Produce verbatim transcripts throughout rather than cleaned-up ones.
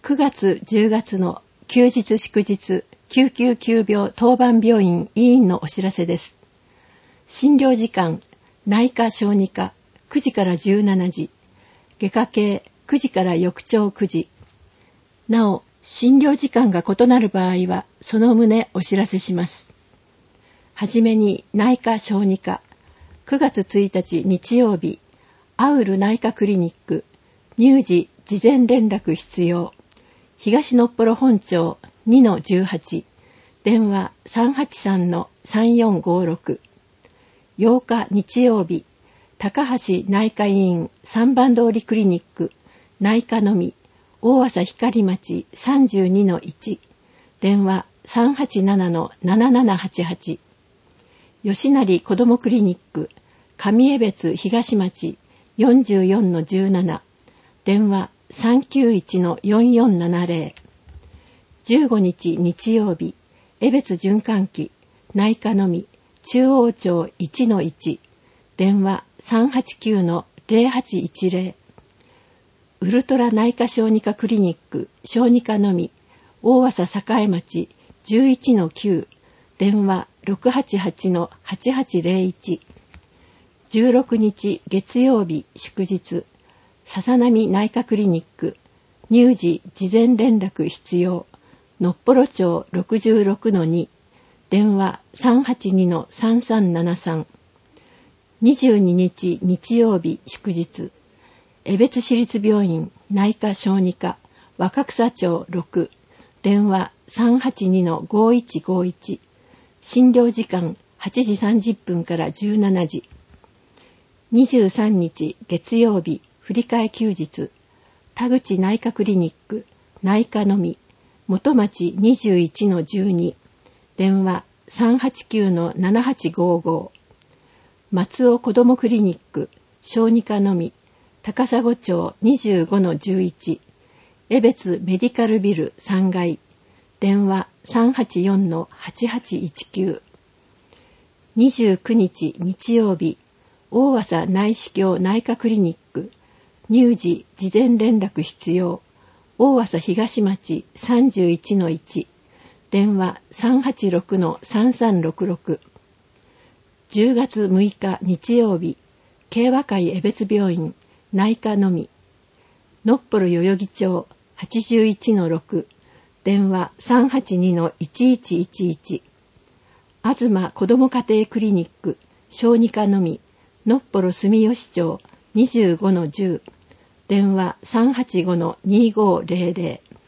くがつじゅうがつの休日祝日救急急病当番病院医院のお知らせです。診療時間内科小児科くじからじゅうしちじ、外科系くじから翌朝くじ。なお、診療時間が異なる場合はその旨お知らせします。はじめに内科小児科くがつついたち日曜日、アウル内科クリニック入時事前連絡必要、東のっぽろ本町 にのじゅうはち、電話 さんはちさんのさんよんごろく。ようか日曜日、高橋内科医院さんばん通りクリニック内科のみ大朝光町 さんじゅうにのいち、電話 さんはちななのななななはちはち。吉成子どもクリニック上江別東町 よんじゅうよんのじゅうなな、電話 さんきゅういちのよんよんななぜろ。じゅうごにち日曜日、江別循環器内科のみ中央町 いちのいち、電話 さんはちきゅうのぜろはちいちぜろ。ウルトラ内科小児科クリニック小児科のみ大朝栄町 じゅういちのきゅう、電話 ろくはちはちのはちはちぜろいち。じゅうろくにち月曜日祝日、笹波内科クリニック入時事前連絡必要のっぽろ町 ろくじゅうろくのに、電話 さんはちにのさんさんななさん。にじゅうににち日曜日祝日、江別市立病院内科小児科若草町ろく、電話 さんはちにのごいちごいち。診療時間はちじさんじゅっぷんからじゅうしちじ。にじゅうさんにち月曜日振り替え休日、田口内科クリニック内科のみ元町 にじゅういちのじゅうに、電話 さんはちきゅうのななはちごご。松尾子どもクリニック小児科のみ高砂町 にじゅうごのじゅういち、江別メディカルビルさんがい、電話 さんはちよんのはちはちいちきゅう。にじゅうくにち日曜日、大朝内視鏡内科クリニック入時事前連絡必要大朝東町 さんじゅういちのいち、電話 さんはちろくのさんさんろくろく。じゅうがつむいか日曜日、慶和会江別病院内科のみのっぽろ代々木町 はちじゅういちのろく、電話 さんはちにのいちいちいちいち。東子ども家庭クリニック小児科のみのっぽろ住吉町 にじゅうごのじゅう、電話 さんはちごのにごぜろぜろ。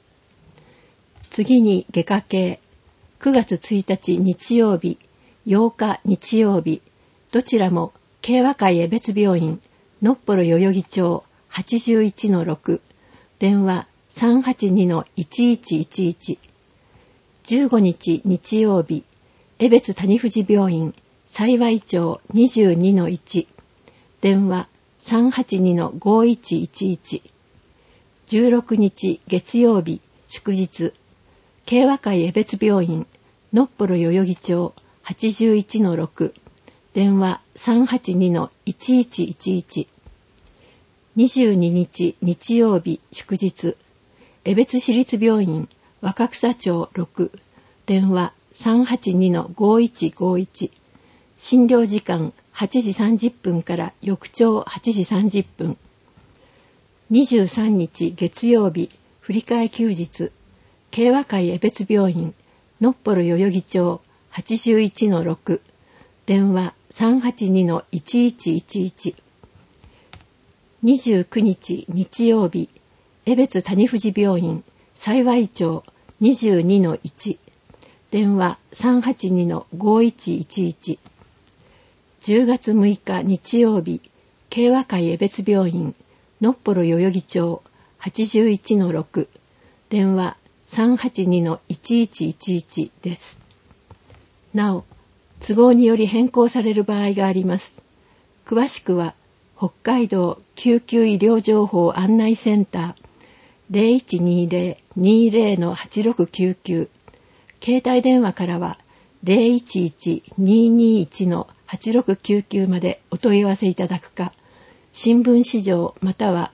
次に外科系、くがつついたち日曜日、ようか日曜日、どちらも慶和会江別病院のっぽろ代々木町 はちじゅういちのろく、電話 さんはちにのいちいちいちいち。じゅうごにち日曜日、江別谷藤病院幸町 にじゅうにのいち、電話 さんはちにのごいちいちいち。じゅうろくにち月曜日祝日、慶和会江別病院のっぽろ代々木町 はちじゅういちのろく、電話 さんはちにのいちいちいちいち。にじゅうににち日曜日祝日、江別市立病院若草町ろく、電話 さんはちにのごいちごいち。診療時間はちじさんじゅっぷんから翌朝はちじさんじゅっぷん。にじゅうさんにち月曜日振り替え休日、慶和会江別病院のっぽろ代々木町 はちじゅういちのろく、電話 さんはちにのいちいちいちいち。にじゅうくにち日曜日、江別谷藤病院幸町 にじゅうにのいち、電話 さんはちにのごいちいちいち。じゅうがつむいか日曜日、慶和会江別病院のっぽろ代々木町 はちじゅういちのろく、電話 さんはちにのいちいちいちいち です。なお、都合により変更される場合があります。詳しくは北海道救急医療情報案内センター ゼロいちにゼロ にゼロ のはちろくきゅうきゅう、携帯電話からは ゼロいちいち ににいち のはちろくきゅうきゅうまでお問い合わせいただくか、新聞市場または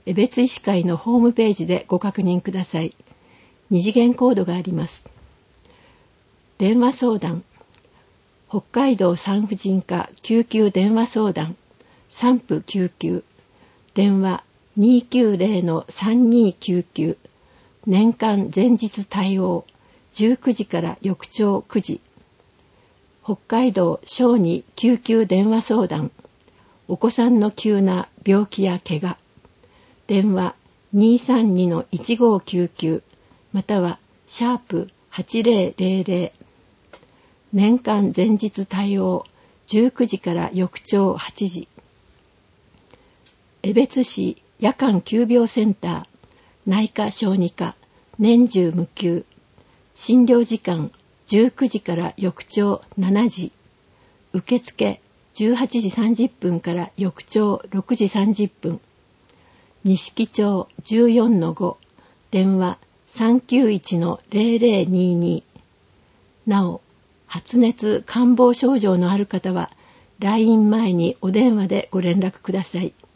江別医師会のホームページでご確認ください。二次元コードがあります。電話相談。北海道産婦人科救急電話相談。産婦救急。電話 にーきゅうぜろのさんにーきゅうきゅう。年間前日対応。じゅうくじから翌朝くじ。北海道小児救急電話相談。お子さんの急な病気や怪我。電話 にーさんにのいちごーきゅうきゅう またはシャープはちぜろぜろぜろ。年間前日対応。じゅうくじから翌朝はちじ。江別市夜間急病センター。内科小児科。年中無休。診療時間じゅうくじから翌朝しちじ。受付じゅうはちじさんじゅっぷんから翌朝ろくじさんじゅっぷん。錦町 じゅうよんのご。電話 さんきゅういちのぜろぜろにーにー。なお、発熱感冒症状のある方は ライン 前にお電話でご連絡ください。